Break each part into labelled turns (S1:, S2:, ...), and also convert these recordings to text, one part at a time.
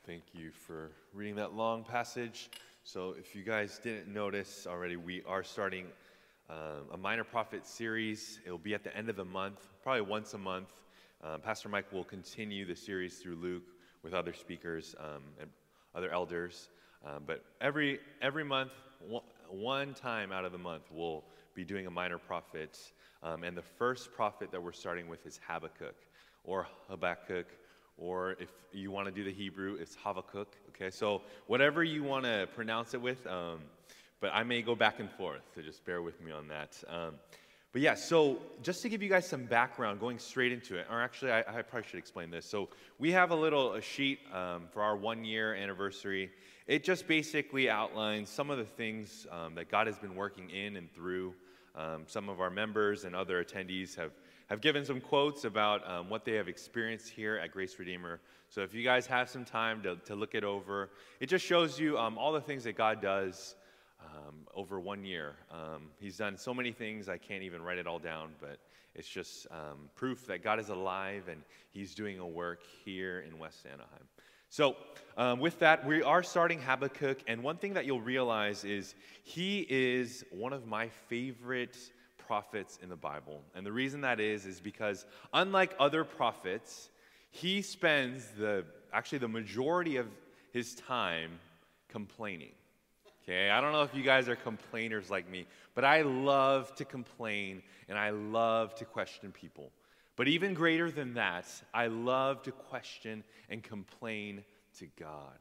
S1: Thank you for reading that long passage. So if you guys didn't notice already, we are starting a Minor Prophet series. It will be at the end of the month, probably once a month. Pastor Mike will continue the series through Luke with other speakers and other elders. But every month, one time out of the month, we'll be doing a Minor Prophet. And the first prophet that we're starting with is Habakkuk, or Habakkuk, or if you want to do the Hebrew, it's Habakkuk. Okay, so whatever you want to pronounce it with, but I may go back and forth, so just bear with me on that. But yeah, so just to give you guys some background, going straight into it, or actually I probably should explain this. So we have a sheet for our 1-year anniversary. It just basically outlines some of the things that God has been working in and through. Some of our members and other attendees have given some quotes about what they have experienced here at Grace Redeemer. So if you guys have some time to look it over, it just shows you all the things that God does over 1 year. He's done so many things, I can't even write it all down, but it's just proof that God is alive and He's doing a work here in West Anaheim. So with that, we are starting Habakkuk, and one thing that you'll realize is he is one of my favorite prophets in the Bible. And the reason that is because unlike other prophets, he spends the majority of his time complaining. Okay, I don't know if you guys are complainers like me, but I love to complain and I love to question people. But even greater than that, I love to question and complain to God.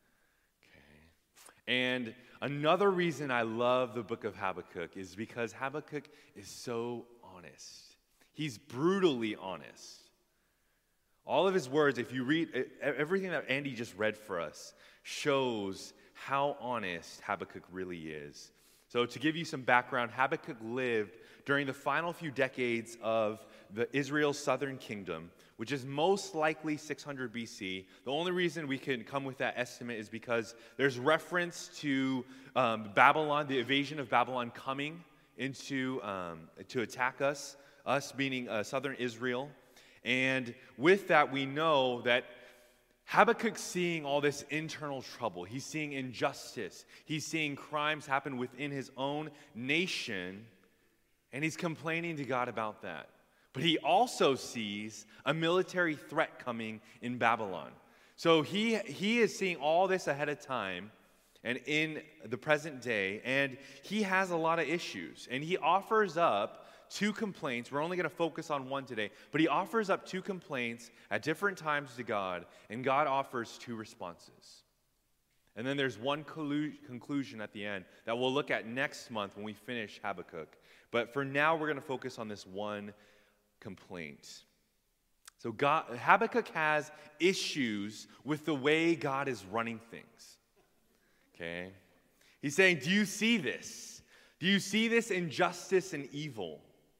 S1: And another reason I love the book of Habakkuk is because Habakkuk is so honest. He's brutally honest. All of his words, if you read everything that Andy just read for us, shows how honest Habakkuk really is. So to give you some background, Habakkuk lived during the final few decades of Israel's southern kingdom, which is most likely 600 BC. The only reason we can come with that estimate is because there's reference to Babylon, the invasion of Babylon coming into to attack us meaning southern Israel. And with that, we know that Habakkuk's seeing all this internal trouble. He's seeing injustice. He's seeing crimes happen within his own nation, and he's complaining to God about that. But he also sees a military threat coming in Babylon. So he is seeing all this ahead of time and in the present day, and he has a lot of issues. And he offers up 2 complaints. We're only going to focus on one today, but he offers up 2 complaints at different times to God, and God offers 2 responses. And then there's one conclusion at the end that we'll look at next month when we finish Habakkuk. But for now, we're going to focus on this one complaint. So Habakkuk has issues with the way God is running things. Okay? He's saying, do you see this? Do you see this injustice and evil?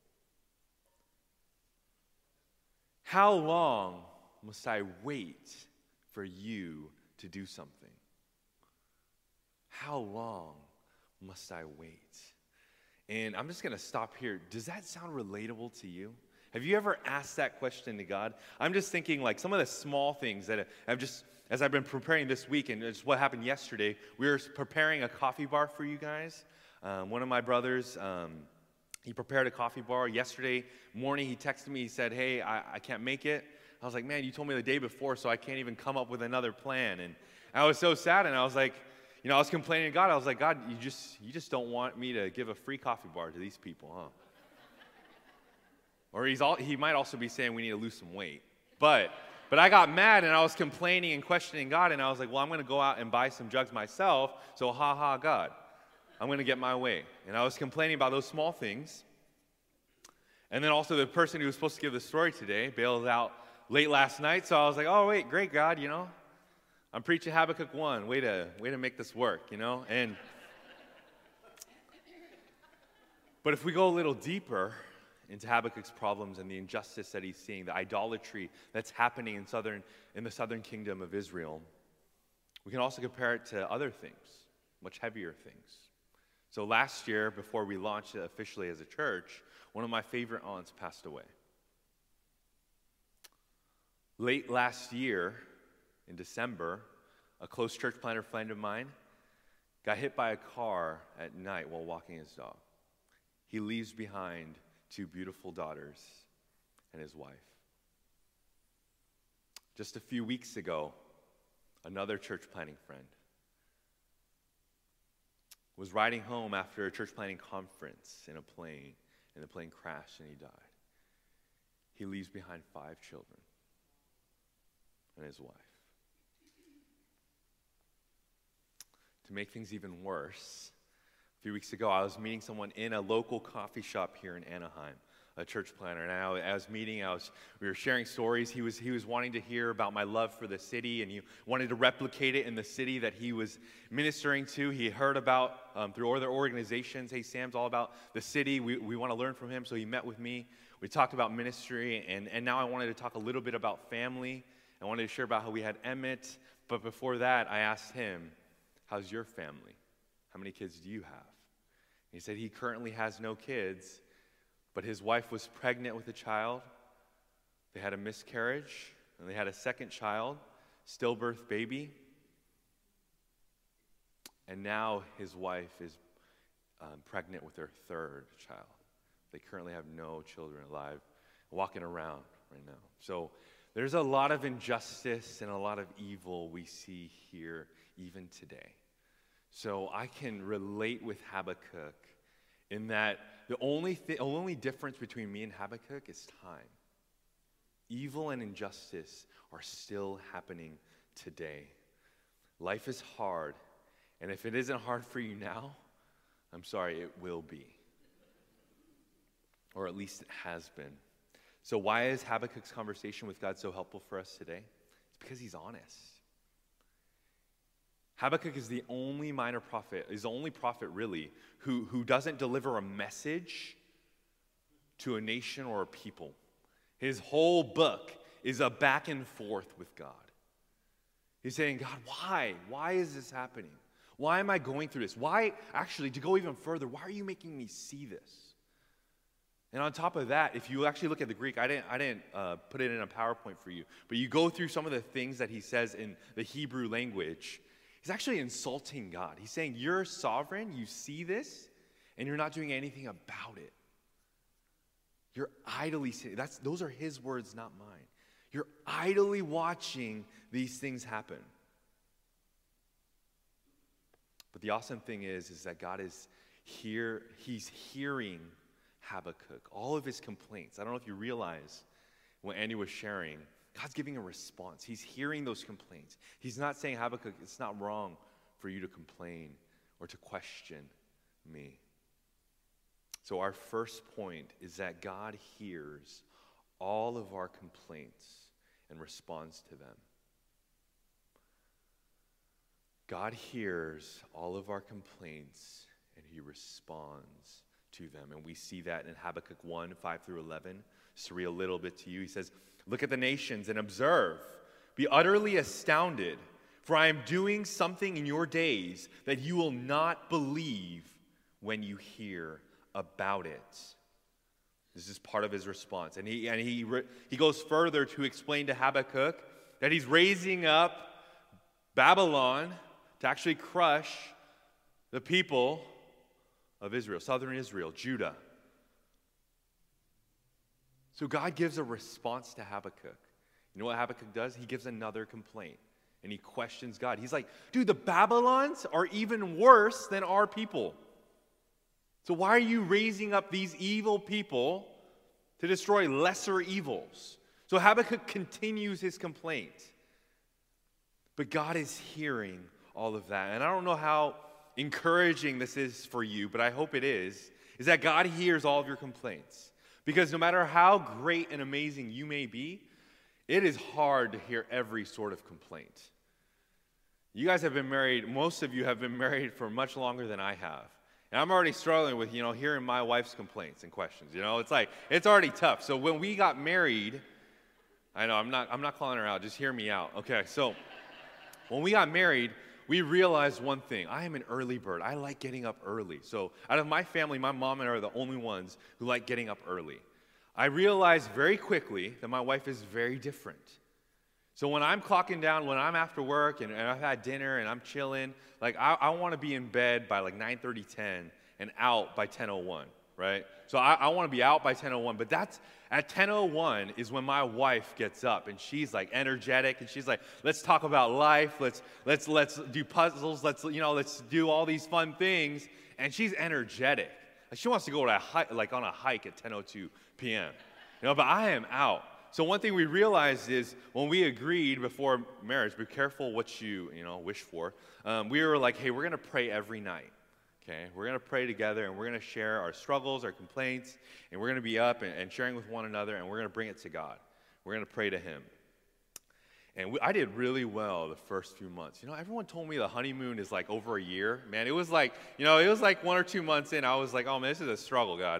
S1: How long must I wait for you to do something? How long must I wait? And I'm just going to stop here. Does that sound relatable to you? Have you ever asked that question to God? I'm just thinking like some of the small things that as I've been preparing this week, and it's what happened yesterday, we were preparing a coffee bar for you guys. One of my brothers, he prepared a coffee bar. Yesterday morning, he texted me. He said, hey, I can't make it. I was like, man, you told me the day before, so I can't even come up with another plan. And I was so sad, and I was like, I was complaining to God. I was like, God, you just don't want me to give a free coffee bar to these people, huh? Or he might also be saying we need to lose some weight. But I got mad, and I was complaining and questioning God, and I was like, well, I'm going to go out and buy some jugs myself, so ha, God. I'm going to get my way. And I was complaining about those small things. And then also the person who was supposed to give the story today bailed out late last night, so I was like, oh, wait, great, God, I'm preaching Habakkuk 1. Way to make this work, And but if we go a little deeper into Habakkuk's problems and the injustice that he's seeing, the idolatry that's happening in the southern kingdom of Israel, we can also compare it to other things, much heavier things. So last year, before we launched it officially as a church, one of my favorite aunts passed away. Late last year, in December, a close church planter friend of mine, got hit by a car at night while walking his dog. He leaves behind 2 beautiful daughters and his wife. Just a few weeks ago, another church planting friend was riding home after a church planting conference in a plane, and the plane crashed and he died. He leaves behind 5 children and his wife. To make things even worse, a few weeks ago, I was meeting someone in a local coffee shop here in Anaheim, a church planter. And I was meeting, we were sharing stories. He was wanting to hear about my love for the city, and he wanted to replicate it in the city that he was ministering to. He heard about, through other organizations, hey, Sam's all about the city. We want to learn from him, so he met with me. We talked about ministry, and now I wanted to talk a little bit about family. I wanted to share about how we had Emmett, but before that, I asked him, how's your family? How many kids do you have? He said he currently has no kids, but his wife was pregnant with a child. They had a miscarriage, and they had a second child, stillbirth baby. And now his wife is pregnant with their 3rd child. They currently have no children alive, walking around right now. So there's a lot of injustice and a lot of evil we see here even today. So I can relate with Habakkuk in that the only difference between me and Habakkuk is time. Evil and injustice are still happening today. Life is hard, and if it isn't hard for you now, I'm sorry, it will be. Or at least it has been. So why is Habakkuk's conversation with God so helpful for us today? It's because he's honest. Habakkuk is the only minor prophet, is the only prophet really, who doesn't deliver a message to a nation or a people. His whole book is a back and forth with God. He's saying, God, why? Why is this happening? Why am I going through this? Why, actually, to go even further, why are you making me see this? And on top of that, if you actually look at the Greek, I didn't put it in a PowerPoint for you, but you go through some of the things that he says in the Hebrew language. He's actually insulting God. He's saying, you're sovereign, you see this, and you're not doing anything about it. You're idly saying, those are his words, not mine. You're idly watching these things happen. But the awesome thing is that God is here, he's hearing Habakkuk, all of his complaints. I don't know if you realize what Andy was sharing, God's giving a response. He's hearing those complaints. He's not saying, Habakkuk, it's not wrong for you to complain or to question me. So our first point is that God hears all of our complaints and responds to them. God hears all of our complaints and he responds to them. And we see that in Habakkuk 1, 5 through 11. Just to read a little bit to you. He says, look at the nations and observe. Be utterly astounded, for I am doing something in your days that you will not believe when you hear about it. This is part of his response. And he goes further to explain to Habakkuk that he's raising up Babylon to actually crush the people of Israel, southern Israel, Judah. So God gives a response to Habakkuk. You know what Habakkuk does? He gives another complaint, and he questions God. He's like, dude, the Babylons are even worse than our people. So why are you raising up these evil people to destroy lesser evils? So Habakkuk continues his complaint. But God is hearing all of that. And I don't know how encouraging this is for you, but I hope it is that God hears all of your complaints. Because no matter how great and amazing you may be, it is hard to hear every sort of complaint. You guys have been married, most of you have been married for much longer than I have. And I'm already struggling with, hearing my wife's complaints and questions. It's like, it's already tough. So when we got married, I know, I'm not calling her out, just hear me out. Okay, so when we got married, we realized one thing. I am an early bird. I like getting up early. So out of my family, my mom and I are the only ones who like getting up early. I realized very quickly that my wife is very different. So when I'm clocking down, when I'm after work and I've had dinner and I'm chilling, like I want to be in bed by like 9:30, 10 and out by 10:01, right? So I want to be out by 10:01, but that's at 10:01 is when my wife gets up and she's like energetic and she's like, let's talk about life, let's do puzzles, let's do all these fun things, and she's energetic. Like she wants to go on a hike at 10:02 p.m. But I am out. So one thing we realized is when we agreed before marriage, be careful what you wish for. We were like, hey, we're going to pray every night. Okay, we're going to pray together, and we're going to share our struggles, our complaints, and we're going to be up and sharing with one another, and we're going to bring it to God. We're going to pray to Him. And I did really well the first few months. Everyone told me the honeymoon is like over a year. Man, it was like 1 or 2 months in, I was like, oh man, this is a struggle, God.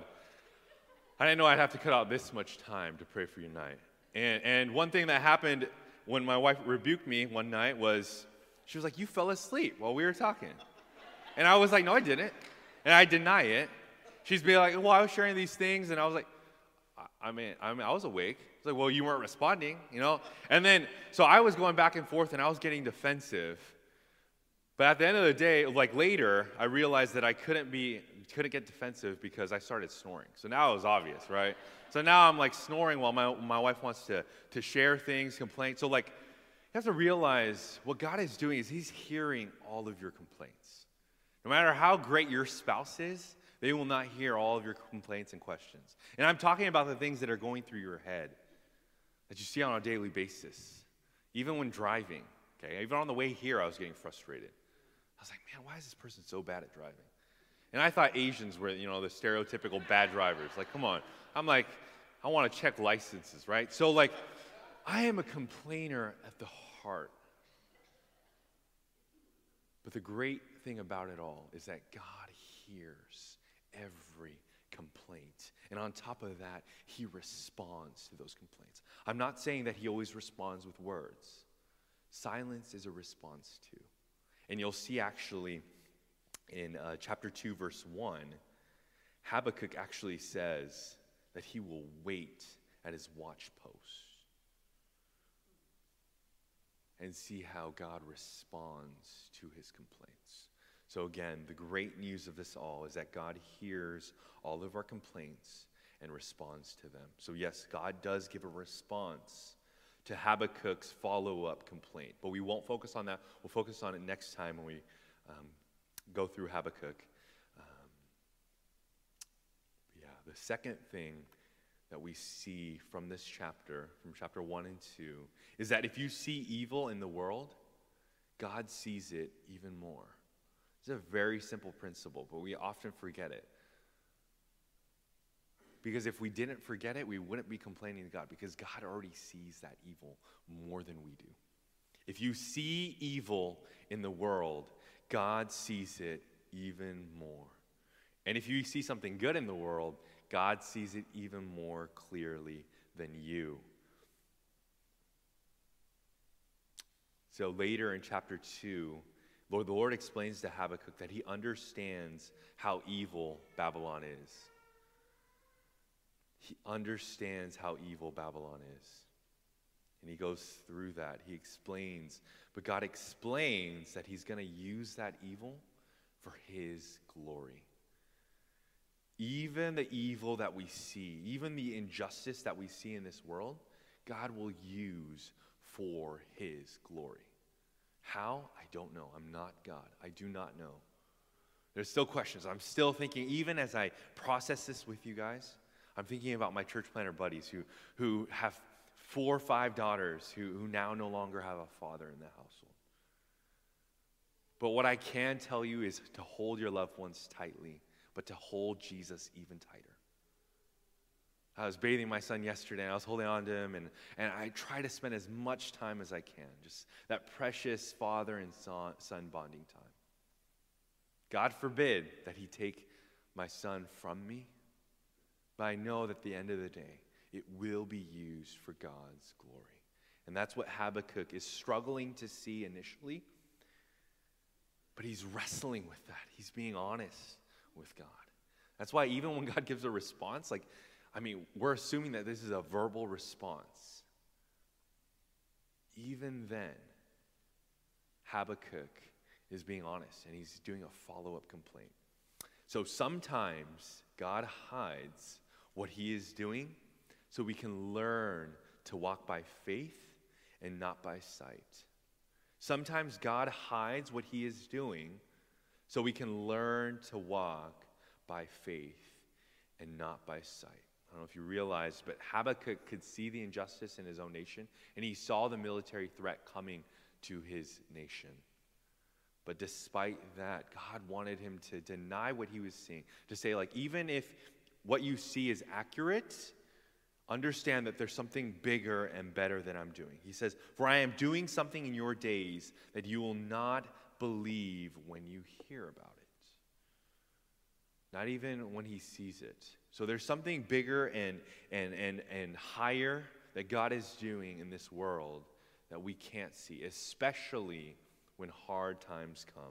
S1: I didn't know I'd have to cut out this much time to pray for your night. And one thing that happened when my wife rebuked me one night was, she was like, you fell asleep while we were talking. And I was like, no, I didn't. And I deny it. She's being like, well, I was sharing these things. And I was like, I was awake. It's like, well, you weren't responding, And then, so I was going back and forth and I was getting defensive. But at the end of the day, like later, I realized that I couldn't get defensive because I started snoring. So now it was obvious, right? So now I'm like snoring while my wife wants to share things, complain. So like, you have to realize what God is doing is He's hearing all of your complaints. No matter how great your spouse is, they will not hear all of your complaints and questions. And I'm talking about the things that are going through your head that you see on a daily basis. Even when driving, okay? Even on the way here, I was getting frustrated. I was like, man, why is this person so bad at driving? And I thought Asians were, the stereotypical bad drivers. Like, come on. I'm like, I want to check licenses, right? So, like, I am a complainer at the heart. But the great thing about it all is that God hears every complaint. And on top of that, He responds to those complaints. I'm not saying that He always responds with words. Silence is a response too. And you'll see actually in chapter 2, verse 1, Habakkuk actually says that he will wait at his watch post and see how God responds to his complaints. So again, the great news of this all is that God hears all of our complaints and responds to them. So yes, God does give a response to Habakkuk's follow-up complaint. But we won't focus on that. We'll focus on it next time when we go through Habakkuk. The second thing that we see from this chapter, from chapter 1 and 2, is that if you see evil in the world, God sees it even more. It's a very simple principle, but we often forget it. Because if we didn't forget it, we wouldn't be complaining to God, because God already sees that evil more than we do. If you see evil in the world, God sees it even more. And if you see something good in the world, God sees it even more clearly than you. So later in chapter 2, the Lord explains to Habakkuk that He understands how evil Babylon is. He understands how evil Babylon is. And He goes through that. He explains. But God explains that He's going to use that evil for His glory. Even the evil that we see, even the injustice that we see in this world, God will use for His glory. How? I don't know. I'm not God. I do not know. There's still questions. I'm still thinking, even as I process this with you guys, I'm thinking about my church planter buddies who have 4 or 5 daughters who now no longer have a father in the household. But what I can tell you is to hold your loved ones tightly, but to hold Jesus even tighter. I was bathing my son yesterday, and I was holding on to him, and I try to spend as much time as I can, just that precious father and son bonding time. God forbid that He take my son from me, but I know that at the end of the day, it will be used for God's glory. And that's what Habakkuk is struggling to see initially, but he's wrestling with that. He's being honest with God. That's why even when God gives a response, we're assuming that this is a verbal response. even then, Habakkuk is being honest, and he's doing a follow-up complaint. So sometimes God hides what he is doing so we can learn to walk by faith and not by sight. Sometimes God hides what he is doing so we can learn to walk by faith and not by sight. I don't know if you realize, but Habakkuk could see the injustice in his own nation, and he saw the military threat coming to his nation. But despite that, God wanted him to deny what he was seeing, to say, like, even if what you see is accurate, understand that there's something bigger and better than I'm doing. He says, for I am doing something in your days that you will not believe when you hear about it. Not even when he sees it. So there's something bigger and higher that God is doing in this world that we can't see, especially when hard times come.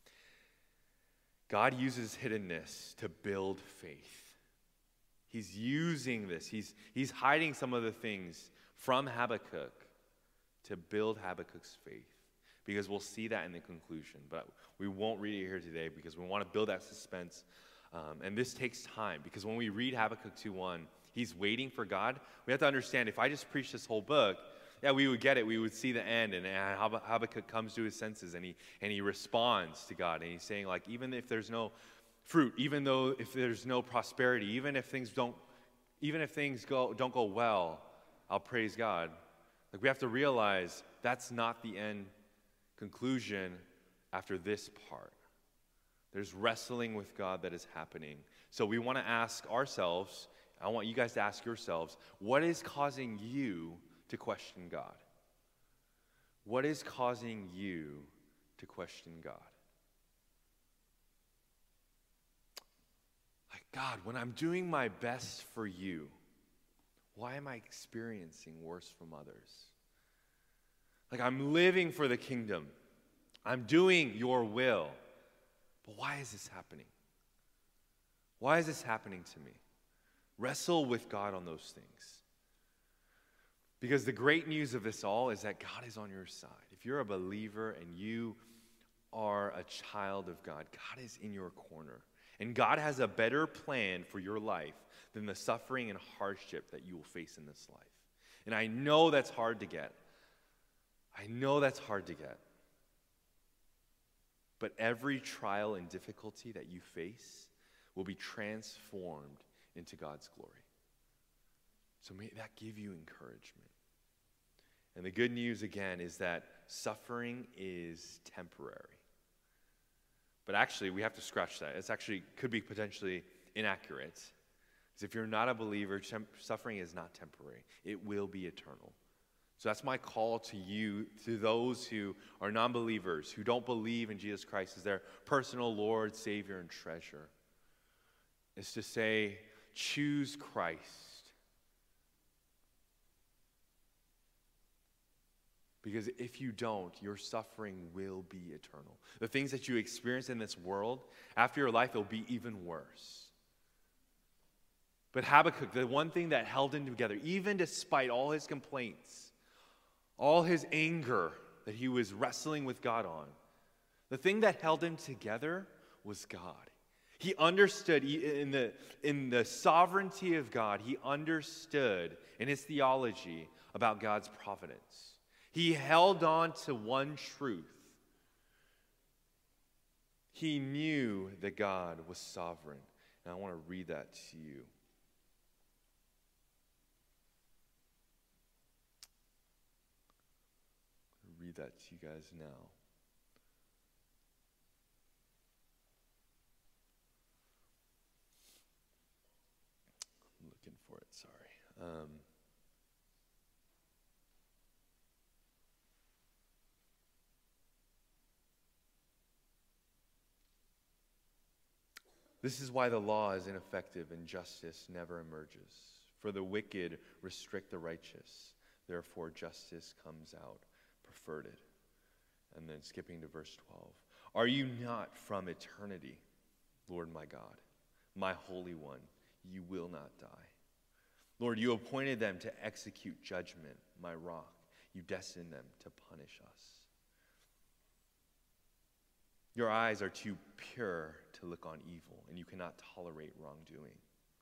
S1: God uses hiddenness to build faith. He's using this. He's hiding some of the things from Habakkuk to build Habakkuk's faith. Because we'll see that in the conclusion. But we won't read it here today because we want to build that suspense. And this takes time. Because when we read Habakkuk 2:1, he's waiting for God. We have to understand, if I just preach this whole book, yeah, we would get it. We would see the end. And Habakkuk comes to his senses and he responds to God. And he's saying, like, even if there's no fruit, even though if there's no prosperity, even if things don't go well, I'll praise God. Like, we have to realize that's not the end conclusion after this part. There's wrestling with God that is happening. So we want to ask ourselves, I want you guys to ask yourselves, what is causing you to question God? What is causing you to question God? Like, God, when I'm doing my best for you, why am I experiencing worse from others? Like, I'm living for the kingdom. I'm doing your will. But why is this happening? Why is this happening to me? Wrestle with God on those things. Because the great news of this all is that God is on your side. If you're a believer and you are a child of God, God is in your corner. And God has a better plan for your life than the suffering and hardship that you will face in this life. And I know that's hard to get. But every trial and difficulty that you face will be transformed into God's glory. So may that give you encouragement. And the good news, again, is that suffering is temporary. But actually, we have to scratch that. It's actually could be potentially inaccurate. Because if you're not a believer, suffering is not temporary. It will be eternal. So that's my call to you, to those who are non-believers, who don't believe in Jesus Christ as their personal Lord, Savior, and treasure, is to say, choose Christ. Because if you don't, your suffering will be eternal. The things that you experience in this world, after your life, it'll be even worse. But Habakkuk, the one thing that held him together, even despite all his complaints, all his anger that he was wrestling with God on, the thing that held him together was God. He understood in the sovereignty of God, he understood in his theology about God's providence. He held on to one truth. He knew that God was sovereign. And I want to read that to you. I'll read that to you guys now. I'm looking for it, sorry. This is why the law is ineffective and justice never emerges. For the wicked restrict the righteous. Therefore, justice comes out perverted. And then skipping to verse 12. Are you not from eternity, Lord my God, my Holy One? You will not die. Lord, you appointed them to execute judgment, my rock. You destined them to punish us. Your eyes are too pure to look on evil, and you cannot tolerate wrongdoing.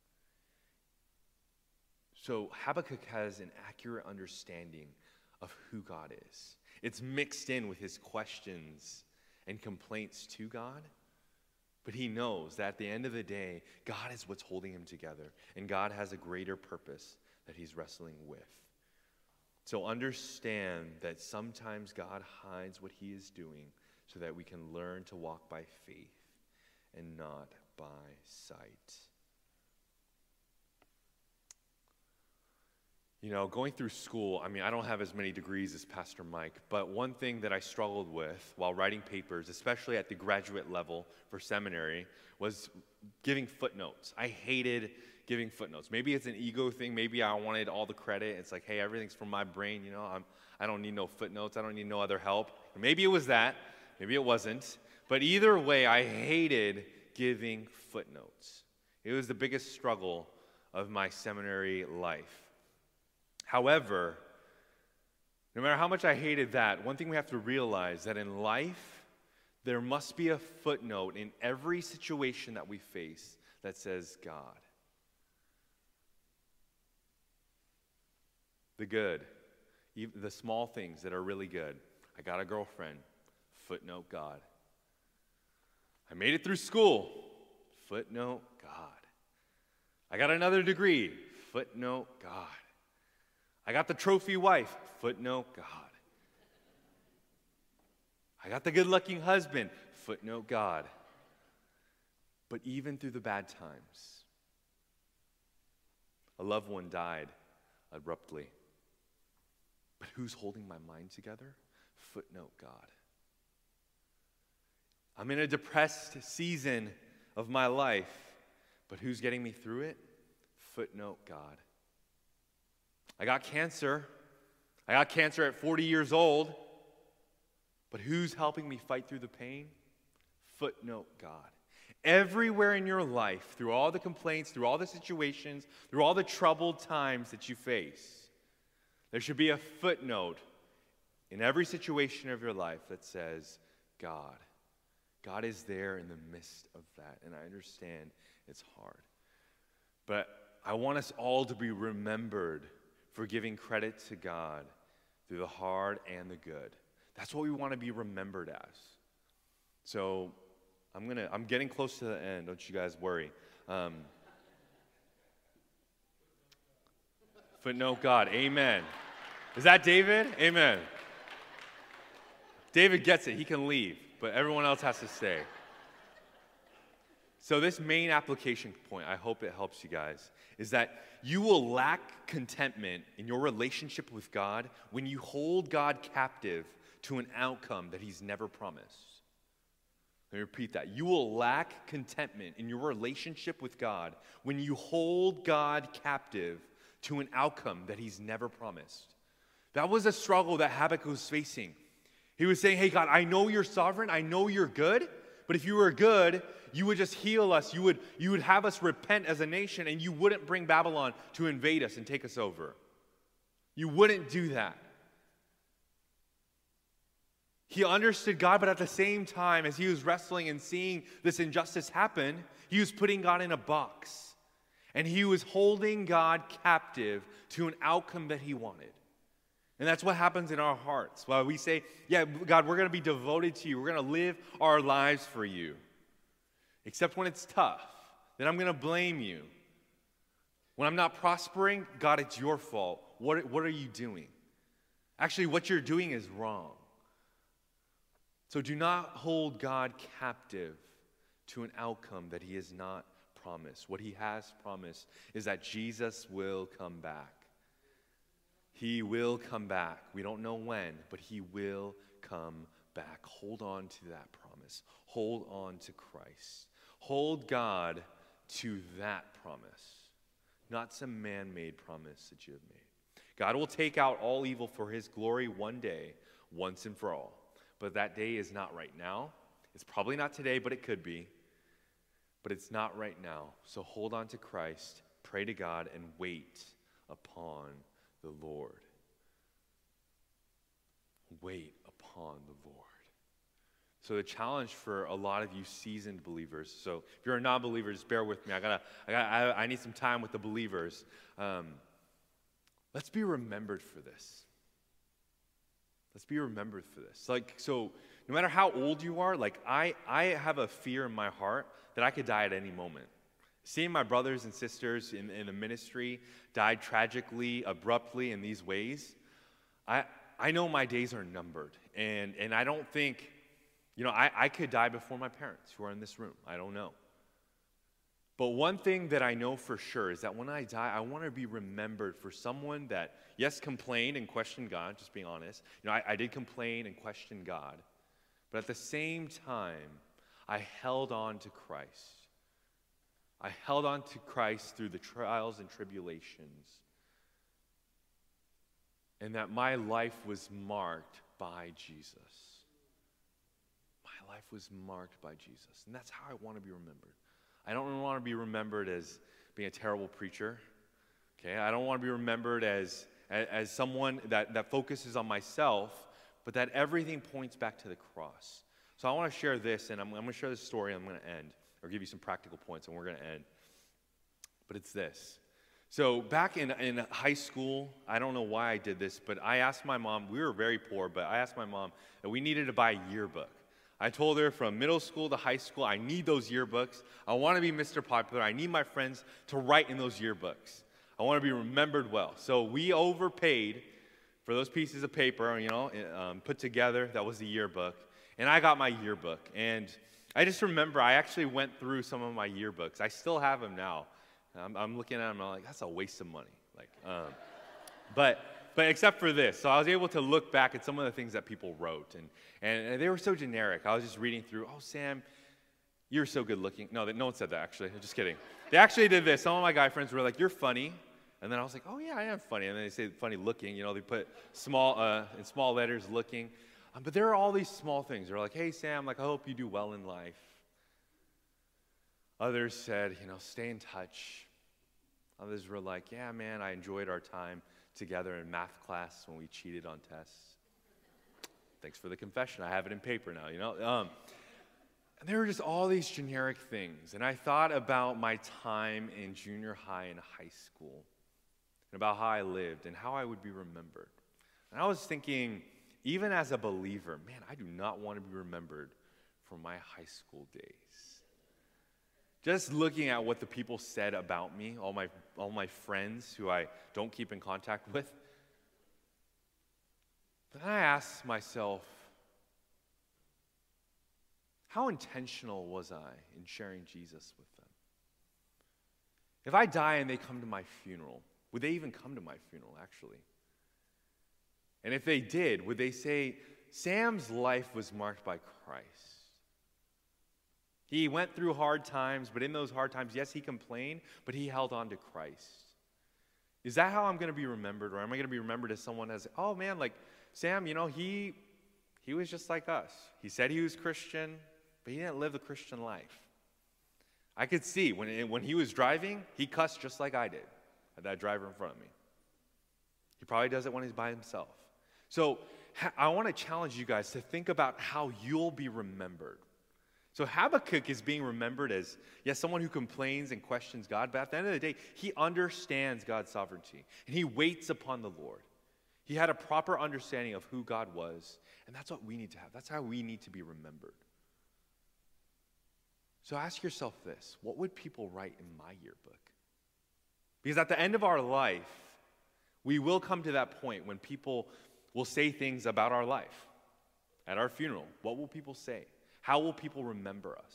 S1: So Habakkuk has an accurate understanding of who God is. It's mixed in with his questions and complaints to God, but he knows that at the end of the day, God is what's holding him together, and God has a greater purpose that he's wrestling with. So understand that sometimes God hides what he is doing so that we can learn to walk by faith and not by sight. You know, going through school, I don't have as many degrees as Pastor Mike, but one thing that I struggled with while writing papers, especially at the graduate level for seminary, was giving footnotes. I hated giving footnotes. Maybe it's an ego thing. Maybe I wanted all the credit. It's like, hey, everything's from my brain. I don't need no footnotes. I don't need no other help. Maybe it was that. Maybe it wasn't. But either way, I hated giving footnotes. It was the biggest struggle of my seminary life. However, no matter how much I hated that, one thing we have to realize that in life, there must be a footnote in every situation that we face that says God. The good, the small things that are really good. I got a girlfriend, footnote God. I made it through school, footnote God. I got another degree, footnote God. I got the trophy wife, footnote God. I got the good-looking husband, footnote God. But even through the bad times, a loved one died abruptly. But who's holding my mind together? Footnote God. I'm in a depressed season of my life, but who's getting me through it? Footnote God. I got cancer. I got cancer at 40 years old, but who's helping me fight through the pain? Footnote God. Everywhere in your life, through all the complaints, through all the situations, through all the troubled times that you face, there should be a footnote in every situation of your life that says, God. God is there in the midst of that, and I understand it's hard. But I want us all to be remembered for giving credit to God through the hard and the good. That's what we want to be remembered as. So I'm getting close to the end, don't you guys worry. Footnote God, amen. Is that David? Amen. David gets it, he can leave, but everyone else has to stay. So this main application point, I hope it helps you guys, is that you will lack contentment in your relationship with God when you hold God captive to an outcome that he's never promised. Let me repeat that. You will lack contentment in your relationship with God when you hold God captive to an outcome that he's never promised. That was a struggle that Habakkuk was facing. He was saying, hey, God, I know you're sovereign. I know you're good. But if you were good, you would just heal us. You would have us repent as a nation, and you wouldn't bring Babylon to invade us and take us over. You wouldn't do that. He understood God, but at the same time, as he was wrestling and seeing this injustice happen, he was putting God in a box. And he was holding God captive to an outcome that he wanted. And that's what happens in our hearts. While we say, yeah, God, we're going to be devoted to you. We're going to live our lives for you. Except when it's tough, then I'm going to blame you. When I'm not prospering, God, it's your fault. What are you doing? Actually, what you're doing is wrong. So do not hold God captive to an outcome that he has not promised. What he has promised is that Jesus will come back. He will come back. We don't know when, but he will come back. Hold on to that promise. Hold on to Christ. Hold God to that promise, not some man-made promise that you have made. God will take out all evil for his glory one day, once and for all. But that day is not right now. It's probably not today, but it could be. But it's not right now. So hold on to Christ, pray to God, and wait upon the Lord. wait upon the Lord. So the challenge for a lot of you seasoned believers, so if you're a non-believer, just bear with me. I need some time with the believers. Let's be remembered for this. Let's be remembered for this. So no matter how old you are, I have a fear in my heart that I could die at any moment. Seeing my brothers and sisters in the ministry die tragically, abruptly in these ways, I know my days are numbered. And I don't think, I could die before my parents who are in this room. I don't know. But one thing that I know for sure is that when I die, I want to be remembered for someone that, yes, complained and questioned God, just being honest. I did complain and question God. But at the same time, I held on to Christ. I held on to Christ through the trials and tribulations. And that my life was marked by Jesus. My life was marked by Jesus. And that's how I want to be remembered. I don't want to be remembered as being a terrible preacher. Okay? I don't want to be remembered as someone that focuses on myself, but that everything points back to the cross. So I want to share this, and I'm going to share this story, and I'm going to end, or give you some practical points, and we're going to end. But it's this. So back in high school, I don't know why I did this, but I asked my mom, we were very poor, but I asked my mom that we needed to buy a yearbook. I told her from middle school to high school, I need those yearbooks. I want to be Mr. Popular. I need my friends to write in those yearbooks. I want to be remembered well. So we overpaid for those pieces of paper, put together. That was the yearbook. And I got my yearbook. And I just remember I actually went through some of my yearbooks. I still have them now. I'm looking at them and I'm like, that's a waste of money. But except for this, so I was able to look back at some of the things that people wrote, and they were so generic. I was just reading through, oh, Sam, you're so good looking. No one said that, actually. I'm just kidding. They actually did this. Some of my guy friends were like, you're funny. And then I was like, oh, yeah, I am funny. And then they say funny looking. They put in small letters, looking. But there are all these small things. They're like, hey, Sam, I hope you do well in life. Others said, stay in touch. Others were like, yeah, man, I enjoyed our time together in math class when we cheated on tests. Thanks for the confession. I have it in paper now, And there were just all these generic things. And I thought about my time in junior high and high school, and about how I lived and how I would be remembered. And I was thinking, even as a believer, man, I do not want to be remembered for my high school days. Just looking at what the people said about me, all my friends who I don't keep in contact with, then I asked myself, how intentional was I in sharing Jesus with them? If I die and they come to my funeral, would they even come to my funeral, actually? And if they did, would they say, Sam's life was marked by Christ? He went through hard times, but in those hard times, yes, he complained, but he held on to Christ. Is that how I'm going to be remembered? Or am I going to be remembered as someone as, oh man, Sam, he was just like us. He said he was Christian, but he didn't live the Christian life. I could see when he was driving, he cussed just like I did at that driver in front of me. He probably does it when he's by himself. So I want to challenge you guys to think about how you'll be remembered. So Habakkuk is being remembered as, yes, someone who complains and questions God, but at the end of the day, he understands God's sovereignty, and he waits upon the Lord. He had a proper understanding of who God was, and that's what we need to have. That's how we need to be remembered. So ask yourself this, what would people write in my yearbook? Because at the end of our life, we will come to that point when people will say things about our life. At our funeral, what will people say? How will people remember us?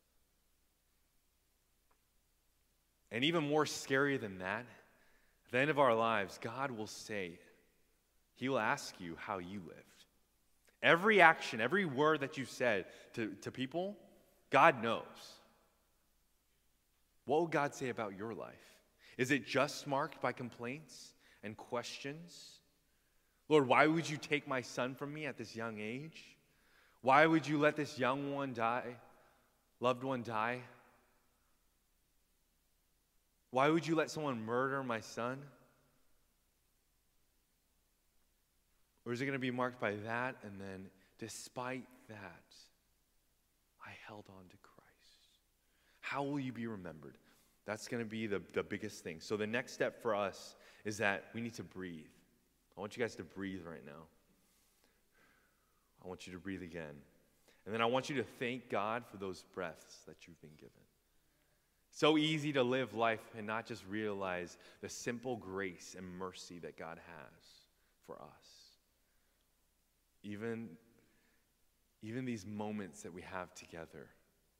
S1: And even more scary than that, at the end of our lives, God will say, he will ask you how you lived. Every action, every word that you said to people, God knows. What will God say about your life? Is it just marked by complaints and questions? Lord, why would you take my son from me at this young age? Why would you let this young one die, loved one die? Why would you let someone murder my son? Or is it going to be marked by that, and then despite that, I held on to Christ? How will you be remembered? That's going to be the biggest thing. So the next step for us is that we need to breathe. I want you guys to breathe right now. I want you to breathe again. And then I want you to thank God for those breaths that you've been given. So easy to live life and not just realize the simple grace and mercy that God has for us. Even these moments that we have together,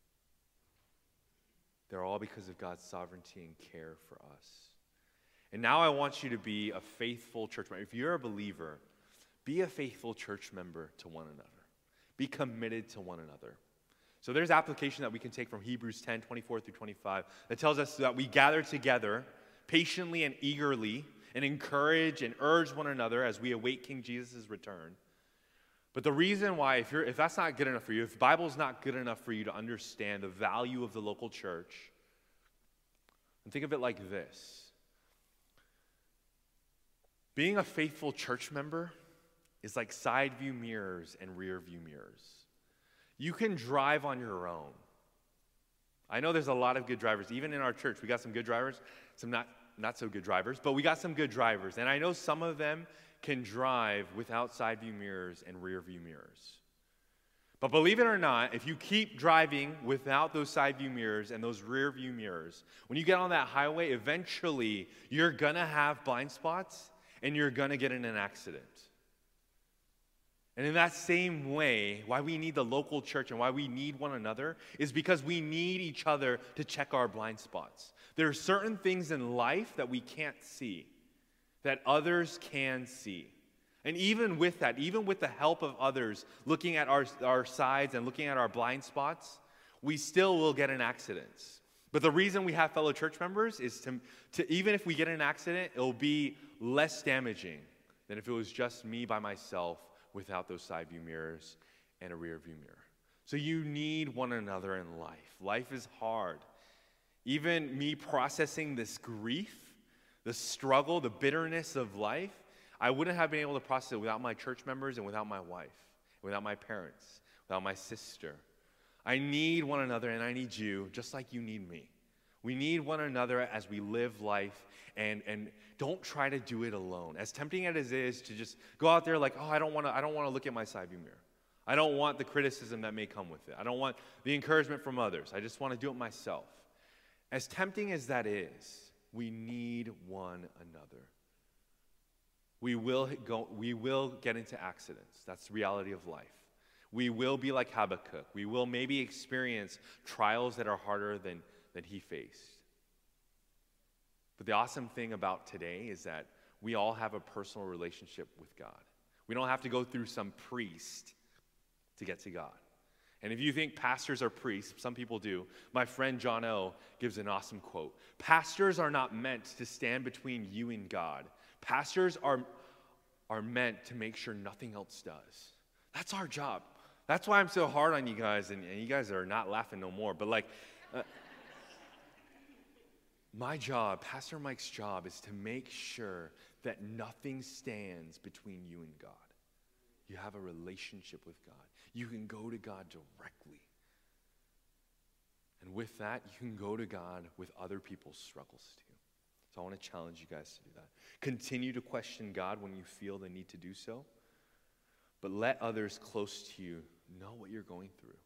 S1: they're all because of God's sovereignty and care for us. And now I want you to be a faithful church member. If you're a believer, be a faithful church member to one another. Be committed to one another. So there's application that we can take from Hebrews 10, 24 through 25 that tells us that we gather together patiently and eagerly and encourage and urge one another as we await King Jesus' return. But the reason why, if that's not good enough for you, if the Bible's not good enough for you to understand the value of the local church, and think of it like this. Being a faithful church member is like side view mirrors and rear view mirrors. You can drive on your own. I know there's a lot of good drivers. Even in our church, we got some good drivers, some not so good drivers, but we got some good drivers. And I know some of them can drive without side view mirrors and rear view mirrors. But believe it or not, if you keep driving without those side view mirrors and those rear view mirrors, when you get on that highway, eventually you're going to have blind spots and you're going to get in an accident. And in that same way, why we need the local church and why we need one another is because we need each other to check our blind spots. There are certain things in life that we can't see, that others can see. And even with that, even with the help of others looking at our sides and looking at our blind spots, we still will get in accidents. But the reason we have fellow church members is to even if we get in an accident, it'll be less damaging than if it was just me by myself without those side view mirrors and a rear view mirror. So you need one another in life. Life is hard. Even me processing this grief, the struggle, the bitterness of life, I wouldn't have been able to process it without my church members and without my wife, without my parents, without my sister. I need one another and I need you just like you need me. We need one another as we live life, and don't try to do it alone. As tempting as it is to just go out there like, oh, I don't want to look at my side view mirror. I don't want the criticism that may come with it. I don't want the encouragement from others. I just want to do it myself. As tempting as that is, we need one another. We will get into accidents. That's the reality of life. We will be like Habakkuk. We will maybe experience trials that are harder than he faced. But the awesome thing about today is that we all have a personal relationship with God. We don't have to go through some priest to get to God. And if you think pastors are priests, some people do, my friend John O. gives an awesome quote. Pastors are not meant to stand between you and God. Pastors are meant to make sure nothing else does. That's our job. That's why I'm so hard on you guys, and you guys are not laughing no more. But my job, Pastor Mike's job, is to make sure that nothing stands between you and God. You have a relationship with God. You can go to God directly. And with that, you can go to God with other people's struggles too. So I want to challenge you guys to do that. Continue to question God when you feel the need to do so, but let others close to you know what you're going through.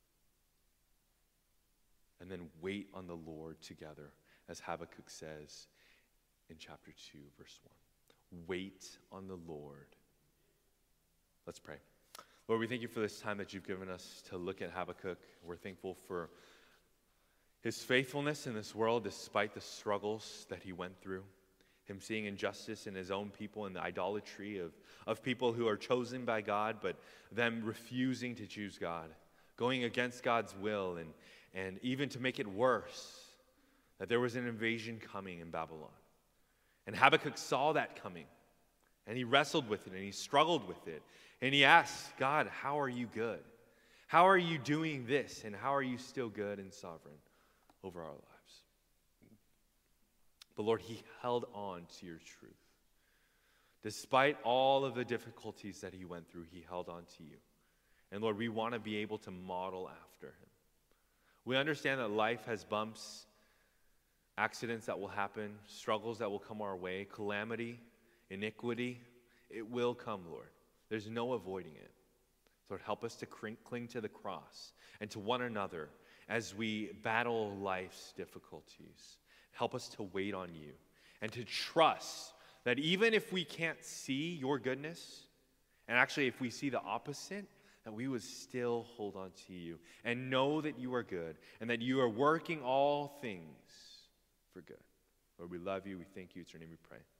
S1: And then wait on the Lord together, as Habakkuk says in chapter 2, verse 1. Wait on the Lord. Let's pray. Lord, we thank you for this time that you've given us to look at Habakkuk. We're thankful for his faithfulness in this world despite the struggles that he went through. Him seeing injustice in his own people and the idolatry of people who are chosen by God, but them refusing to choose God, going against God's will, and even to make it worse, that there was an invasion coming in Babylon. And Habakkuk saw that coming, and he wrestled with it, and he struggled with it, and he asked, God, how are you good? How are you doing this, and how are you still good and sovereign over our lives? But Lord, he held on to your truth. Despite all of the difficulties that he went through, he held on to you. And Lord, we want to be able to model after him. We understand that life has bumps, accidents that will happen, struggles that will come our way, calamity, iniquity. It will come, Lord. There's no avoiding it. Lord, help us to cling to the cross and to one another as we battle life's difficulties. Help us to wait on you and to trust that even if we can't see your goodness, and actually if we see the opposite, that we would still hold on to you and know that you are good and that you are working all things for good. Lord, we love you. We thank you. It's your name we pray.